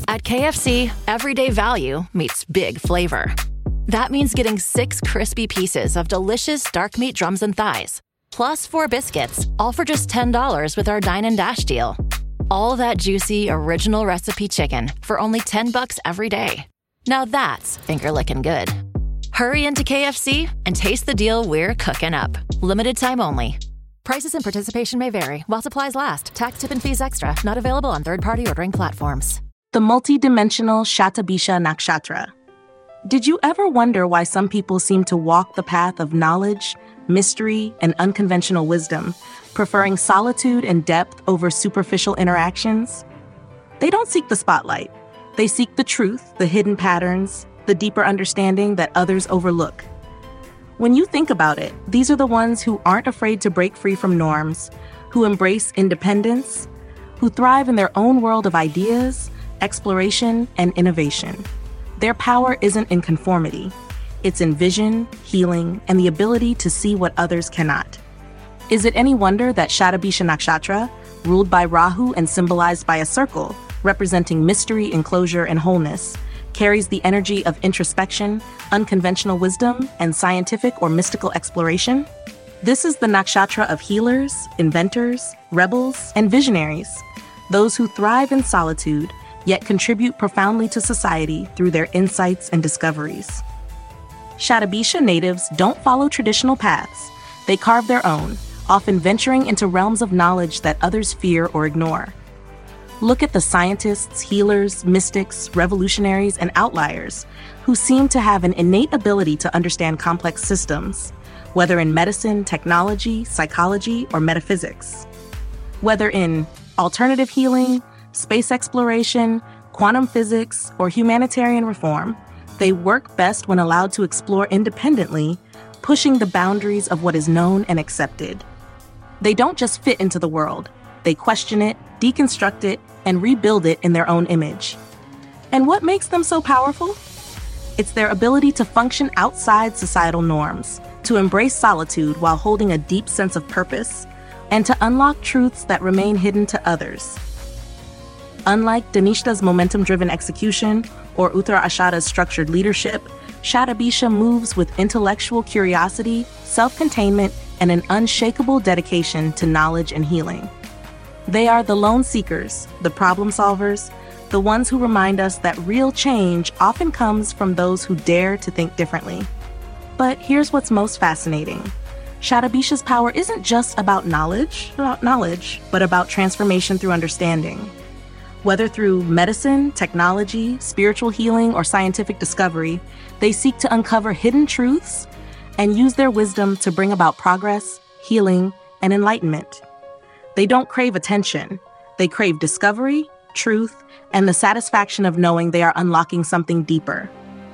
At KFC, everyday value meets big flavor. That means getting 6 crispy pieces of delicious dark meat drums and thighs, plus 4 biscuits, all for just $10 with our Dine and Dash deal. All that juicy, original recipe chicken for only $10 every day. Now that's finger-licking good. Hurry into KFC and taste the deal we're cooking up. Limited time only. Prices and participation may vary while supplies last. Tax, tip, and fees extra. Not available on third-party ordering platforms. The multidimensional Shatabisha Nakshatra. Did you ever wonder why some people seem to walk the path of knowledge, mystery, and unconventional wisdom, preferring solitude and depth over superficial interactions? They don't seek the spotlight. They seek the truth, the hidden patterns, the deeper understanding that others overlook. When you think about it, these are the ones who aren't afraid to break free from norms, who embrace independence, who thrive in their own world of ideas, exploration, and innovation. Their power isn't in conformity. It's in vision, healing, and the ability to see what others cannot. Is it any wonder that Shatabisha Nakshatra, ruled by Rahu and symbolized by a circle, representing mystery, enclosure, and wholeness, carries the energy of introspection, unconventional wisdom, and scientific or mystical exploration? This is the nakshatra of healers, inventors, rebels, and visionaries, those who thrive in solitude, yet contribute profoundly to society through their insights and discoveries. Shatabisha natives don't follow traditional paths. They carve their own, often venturing into realms of knowledge that others fear or ignore. Look at the scientists, healers, mystics, revolutionaries, and outliers who seem to have an innate ability to understand complex systems, whether in medicine, technology, psychology, or metaphysics. Whether in alternative healing, space exploration, quantum physics, or humanitarian reform, they work best when allowed to explore independently, pushing the boundaries of what is known and accepted. They don't just fit into the world. They question it, deconstruct it, and rebuild it in their own image. And what makes them so powerful? It's their ability to function outside societal norms, to embrace solitude while holding a deep sense of purpose, and to unlock truths that remain hidden to others. Unlike Dhanishta's momentum-driven execution or Uttara Ashada's structured leadership, Shatabisha moves with intellectual curiosity, self-containment, and an unshakable dedication to knowledge and healing. They are the lone seekers, the problem solvers, the ones who remind us that real change often comes from those who dare to think differently. But here's what's most fascinating. Shatabisha's power isn't just about knowledge, but about transformation through understanding. Whether through medicine, technology, spiritual healing, or scientific discovery, they seek to uncover hidden truths and use their wisdom to bring about progress, healing, and enlightenment. They don't crave attention. They crave discovery, truth, and the satisfaction of knowing they are unlocking something deeper.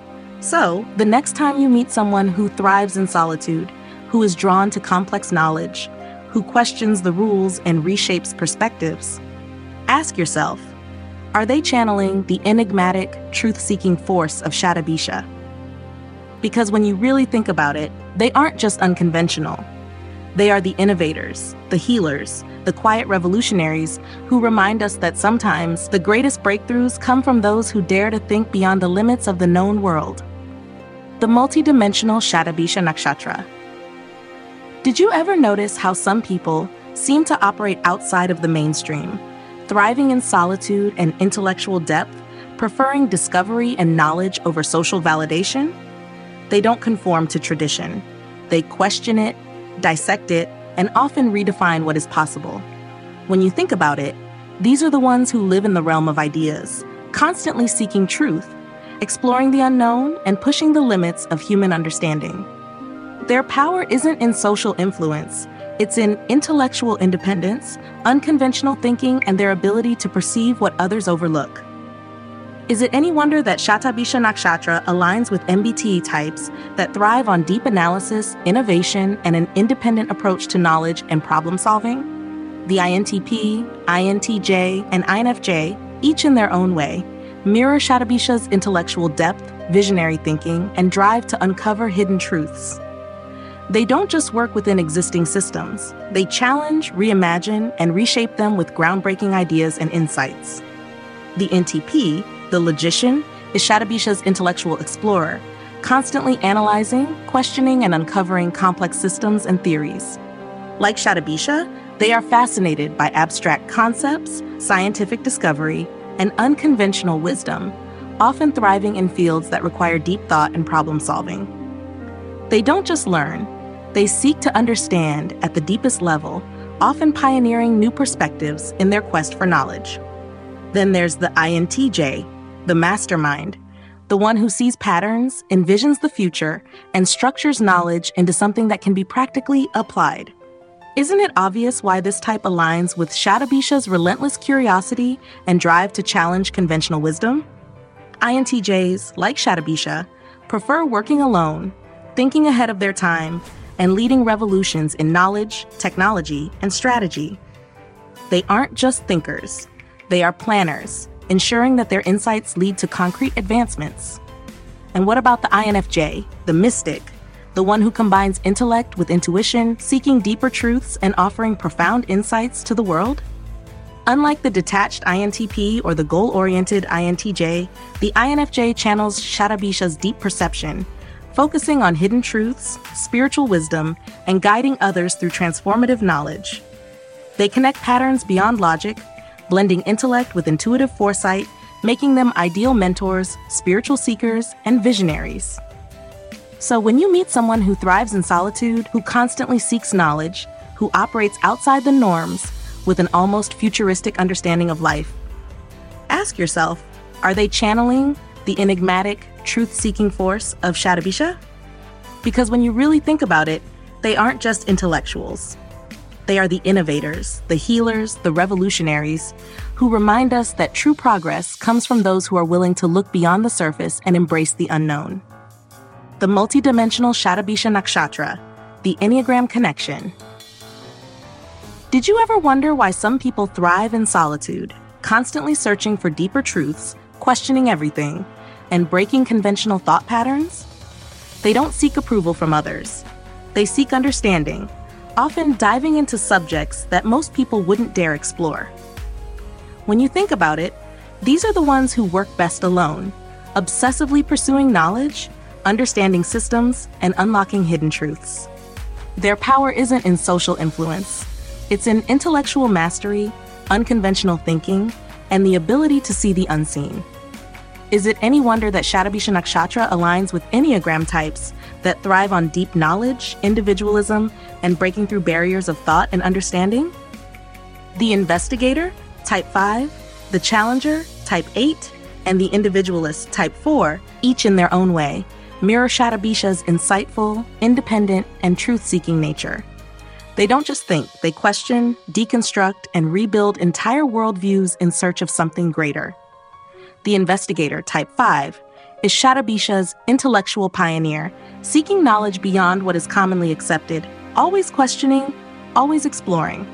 So, the next time you meet someone who thrives in solitude, who is drawn to complex knowledge, who questions the rules and reshapes perspectives, ask yourself, are they channeling the enigmatic, truth-seeking force of Shatabisha? Because when you really think about it, they aren't just unconventional. They are the innovators, the healers, the quiet revolutionaries who remind us that sometimes the greatest breakthroughs come from those who dare to think beyond the limits of the known world. The multidimensional Shatabisha Nakshatra. Did you ever notice how some people seem to operate outside of the mainstream, thriving in solitude and intellectual depth, preferring discovery and knowledge over social validation? They don't conform to tradition. They question it, dissect it, and often redefine what is possible. When you think about it, these are the ones who live in the realm of ideas, constantly seeking truth, exploring the unknown, and pushing the limits of human understanding. Their power isn't in social influence. It's in intellectual independence, unconventional thinking, and their ability to perceive what others overlook. Is it any wonder that Shatabisha Nakshatra aligns with MBTI types that thrive on deep analysis, innovation, and an independent approach to knowledge and problem solving? The INTP, INTJ, and INFJ, each in their own way, mirror Shatabisha's intellectual depth, visionary thinking, and drive to uncover hidden truths. They don't just work within existing systems. They challenge, reimagine, and reshape them with groundbreaking ideas and insights. The NTP, The logician is Shatabisha's intellectual explorer, constantly analyzing, questioning, and uncovering complex systems and theories. Like Shatabisha, they are fascinated by abstract concepts, scientific discovery, and unconventional wisdom, often thriving in fields that require deep thought and problem solving. They don't just learn, they seek to understand at the deepest level, often pioneering new perspectives in their quest for knowledge. Then there's the INTJ, the mastermind, the one who sees patterns, envisions the future, and structures knowledge into something that can be practically applied. Isn't it obvious why this type aligns with Shatabisha's relentless curiosity and drive to challenge conventional wisdom? INTJs, like Shatabisha, prefer working alone, thinking ahead of their time, and leading revolutions in knowledge, technology, and strategy. They aren't just thinkers, they are planners, ensuring that their insights lead to concrete advancements. And what about the INFJ, the mystic, the one who combines intellect with intuition, seeking deeper truths and offering profound insights to the world? Unlike the detached INTP or the goal-oriented INTJ, the INFJ channels Shatabisha's deep perception, focusing on hidden truths, spiritual wisdom, and guiding others through transformative knowledge. They connect patterns beyond logic, blending intellect with intuitive foresight, making them ideal mentors, spiritual seekers, and visionaries. So when you meet someone who thrives in solitude, who constantly seeks knowledge, who operates outside the norms with an almost futuristic understanding of life, ask yourself, are they channeling the enigmatic, truth-seeking force of Shatabisha? Because when you really think about it, they aren't just intellectuals. They are the innovators, the healers, the revolutionaries, who remind us that true progress comes from those who are willing to look beyond the surface and embrace the unknown. The multidimensional Shatabisha Nakshatra, the Enneagram connection. Did you ever wonder why some people thrive in solitude, constantly searching for deeper truths, questioning everything, and breaking conventional thought patterns? They don't seek approval from others. They seek understanding, often diving into subjects that most people wouldn't dare explore. When you think about it, these are the ones who work best alone, obsessively pursuing knowledge, understanding systems, and unlocking hidden truths. Their power isn't in social influence. It's in intellectual mastery, unconventional thinking, and the ability to see the unseen. Is it any wonder that Shatabisha Nakshatra aligns with Enneagram types that thrive on deep knowledge, individualism, and breaking through barriers of thought and understanding? The Investigator, Type 5, the Challenger, Type 8, and the Individualist, Type 4, each in their own way, mirror Shatabisha's insightful, independent, and truth-seeking nature. They don't just think, they question, deconstruct, and rebuild entire worldviews in search of something greater. The Investigator, Type 5, is Shatabisha's intellectual pioneer, seeking knowledge beyond what is commonly accepted, always questioning, always exploring.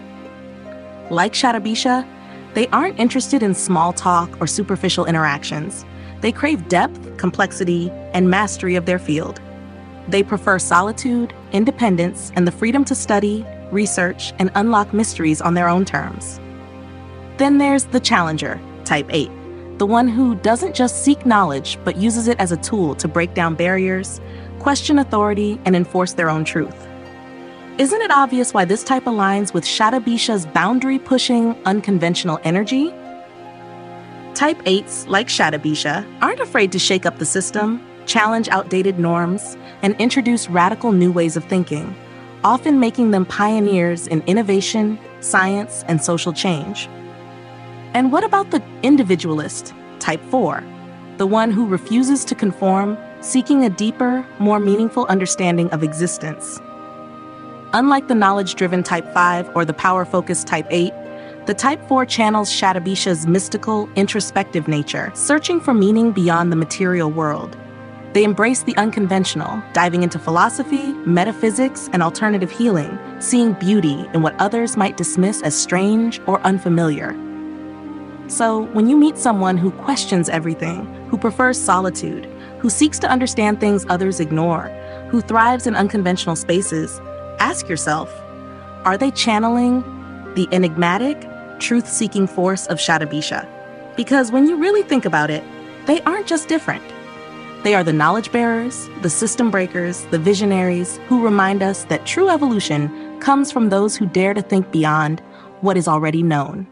Like Shatabisha, they aren't interested in small talk or superficial interactions. They crave depth, complexity, and mastery of their field. They prefer solitude, independence, and the freedom to study, research, and unlock mysteries on their own terms. Then there's the Challenger, Type 8, the one who doesn't just seek knowledge, but uses it as a tool to break down barriers, question authority, and enforce their own truth. Isn't it obvious why this type aligns with Shatabisha's boundary-pushing, unconventional energy? Type 8s, like Shatabisha, aren't afraid to shake up the system, challenge outdated norms, and introduce radical new ways of thinking, often making them pioneers in innovation, science, and social change. And what about the Individualist, Type 4, the one who refuses to conform, seeking a deeper, more meaningful understanding of existence? Unlike the knowledge-driven Type 5 or the power-focused Type 8, the Type 4 channels Shatabisha's mystical, introspective nature, searching for meaning beyond the material world. They embrace the unconventional, diving into philosophy, metaphysics, and alternative healing, seeing beauty in what others might dismiss as strange or unfamiliar. So, when you meet someone who questions everything, who prefers solitude, who seeks to understand things others ignore, who thrives in unconventional spaces, ask yourself, are they channeling the enigmatic, truth-seeking force of Shatabisha? Because when you really think about it, They aren't just different. They are the knowledge bearers, the system breakers, the visionaries who remind us that true evolution comes from those who dare to think beyond what is already known.